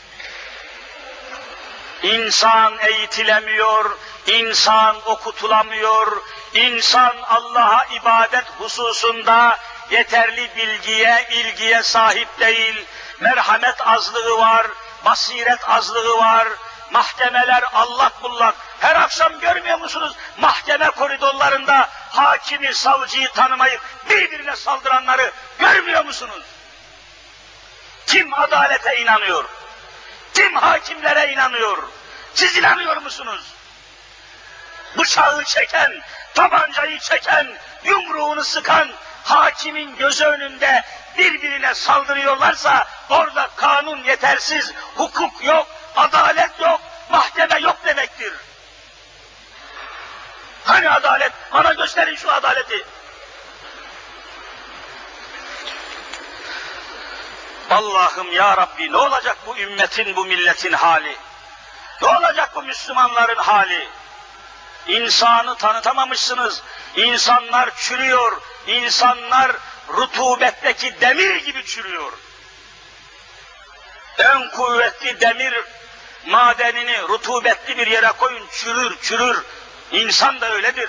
İnsan eğitilemiyor, insan okutulamıyor, insan Allah'a ibadet hususunda yeterli bilgiye, ilgiye sahip değil, merhamet azlığı var, basiret azlığı var, mahkemeler allak bullak. Her akşam görmüyor musunuz mahkeme koridorlarında hakimi, savcıyı tanımayıp birbirine saldıranları görmüyor musunuz? Kim adalete inanıyor? Kim hakimlere inanıyor? Siz inanıyor musunuz? Bıçağı çeken, tabancayı çeken, yumruğunu sıkan hakimin gözü önünde birbirine saldırıyorlarsa orada kanun yetersiz, hukuk yok, adalet yok, mahkeme yok demektir. Hani adalet? Bana gösterin şu adaleti. Allah'ım ya Rabbi, ne olacak bu ümmetin, bu milletin hali? Ne olacak bu Müslümanların hali? İnsanı tanıtamamışsınız. İnsanlar çürüyor. İnsanlar rutubetteki demir gibi çürüyor. En kuvvetli demir madenini rutubetli bir yere koyun, çürür, çürür. İnsan da öyledir.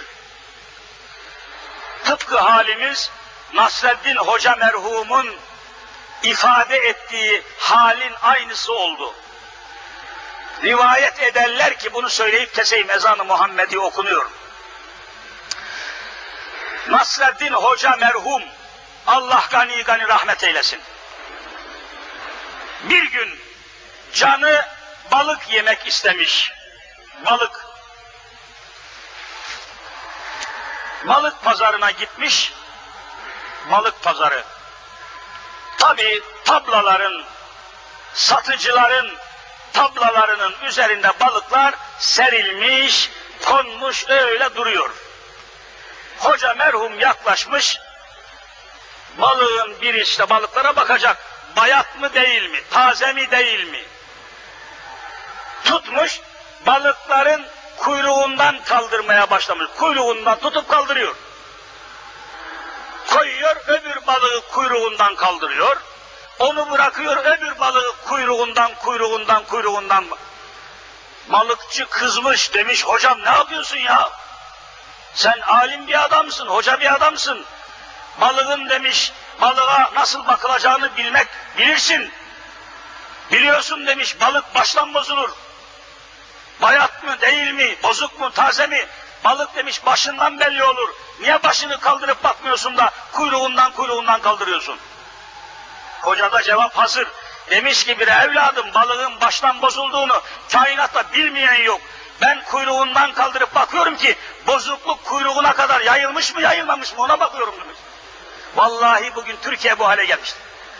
Tıpkı halimiz Nasreddin Hoca merhumun ifade ettiği halin aynısı oldu. Rivayet ederler ki, bunu söyleyip keseyim, ezan-ı Muhammedi okunuyor. Nasreddin Hoca merhum, Allah gani gani rahmet eylesin. Bir gün canı balık yemek istemiş. Balık. Balık pazarına gitmiş. Balık pazarı. Tabii tablaların, satıcıların tablalarının üzerinde balıklar serilmiş, konmuş, öyle duruyor. Hoca merhum yaklaşmış, balığın biri işte balıklara bakacak, bayat mı değil mi, taze mi değil mi? Tutmuş, balıkların kuyruğundan kaldırmaya başlamış, kuyruğundan tutup kaldırıyor. Koyuyor, öbür balığı kuyruğundan kaldırıyor. Onu bırakıyor, öbür balığı kuyruğundan, kuyruğundan, kuyruğundan. Balıkçı kızmış, demiş, hocam ne yapıyorsun ya? Sen alim bir adamsın, hoca bir adamsın. Balığın demiş, balığa nasıl bakılacağını bilmek, bilirsin. Biliyorsun demiş, balık baştan bozulur. Bayat mı, değil mi, bozuk mu, taze mi? Balık demiş, başından belli olur. Niye başını kaldırıp bakmıyorsun da kuyruğundan, kuyruğundan kaldırıyorsun? Hoca da cevap hazır. Demiş ki, bir evladım, balığın baştan bozulduğunu kainatta bilmeyen yok. Ben kuyruğundan kaldırıp bakıyorum ki bozukluk kuyruğuna kadar yayılmış mı yayılmamış mı ona bakıyorum demiş. Vallahi bugün Türkiye bu hale gelmişti.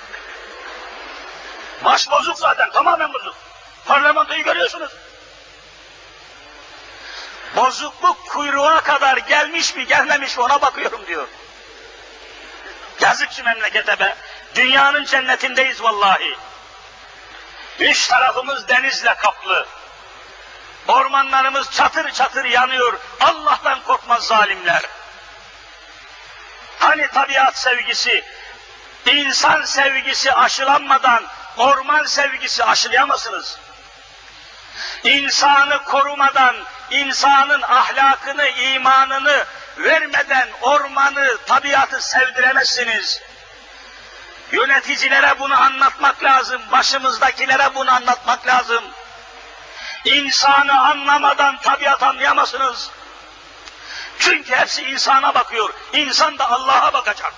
Baş bozuk zaten, tamamen bozuk. Parlamentoyu görüyorsunuz. Bozukluk kuyruğuna kadar gelmiş mi gelmemiş mi ona bakıyorum diyor. Yazık şu memlekete be. Dünyanın cennetindeyiz vallahi. Üç tarafımız denizle kaplı. Ormanlarımız çatır çatır yanıyor. Allah'tan korkmaz zalimler. Hani tabiat sevgisi, insan sevgisi aşılanmadan orman sevgisi aşılayamazsınız. İnsanı korumadan, insanın ahlakını, imanını vermeden ormanı, tabiatı sevdiremezsiniz. Yöneticilere bunu anlatmak lazım, başımızdakilere bunu anlatmak lazım. İnsanı anlamadan tabiat anlayamazsınız. Çünkü hepsi insana bakıyor, insan da Allah'a bakacak.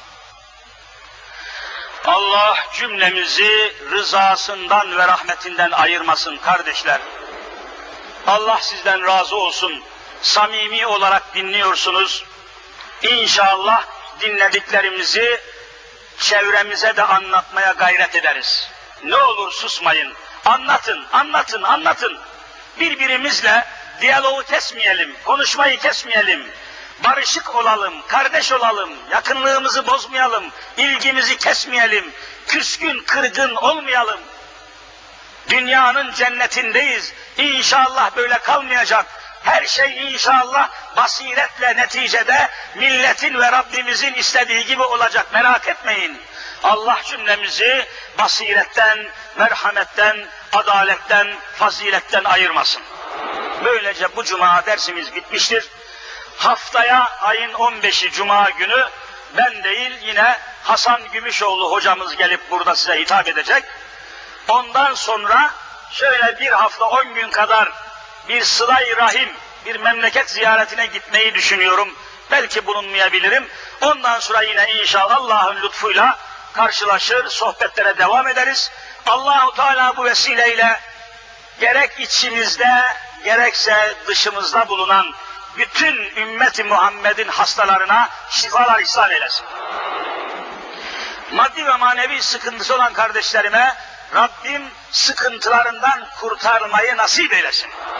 Allah cümlemizi rızasından ve rahmetinden ayırmasın kardeşler. Allah sizden razı olsun. Samimi olarak dinliyorsunuz. İnşallah dinlediklerimizi çevremize de anlatmaya gayret ederiz. Ne olur susmayın. Anlatın, anlatın, anlatın. Birbirimizle diyaloğu kesmeyelim, konuşmayı kesmeyelim. Barışık olalım, kardeş olalım, yakınlığımızı bozmayalım, ilgimizi kesmeyelim, küskün, kırgın olmayalım. Dünyanın cennetindeyiz. İnşallah böyle kalmayacak. Her şey inşallah basiretle neticede milletin ve Rabbimizin istediği gibi olacak. Merak etmeyin. Allah cümlemizi basiretten, merhametten, adaletten, faziletten ayırmasın. Böylece bu cuma dersimiz bitmiştir. Haftaya ayın on beşi Cuma günü ben değil yine Hasan Gümüşoğlu hocamız gelip burada size hitap edecek. Ondan sonra şöyle bir hafta on gün kadar bir sıla-i rahim, bir memleket ziyaretine gitmeyi düşünüyorum. Belki bulunmayabilirim. Ondan sonra yine inşallah Allah'ın lütfuyla karşılaşır, sohbetlere devam ederiz. Allah-u Teala bu vesileyle gerek içimizde gerekse dışımızda bulunan bütün ümmeti Muhammed'in hastalarına şifalar ihsan eylesin. Maddi ve manevi sıkıntısı olan kardeşlerime Rabbim sıkıntılarından kurtarmayı nasip eylesin.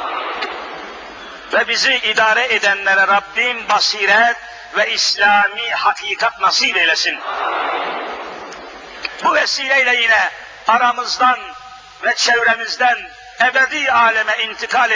Ve bizi idare edenlere Rabbim basiret ve İslami hakikat nasip eylesin. Bu vesileyle yine aramızdan ve çevremizden ebedi aleme intikal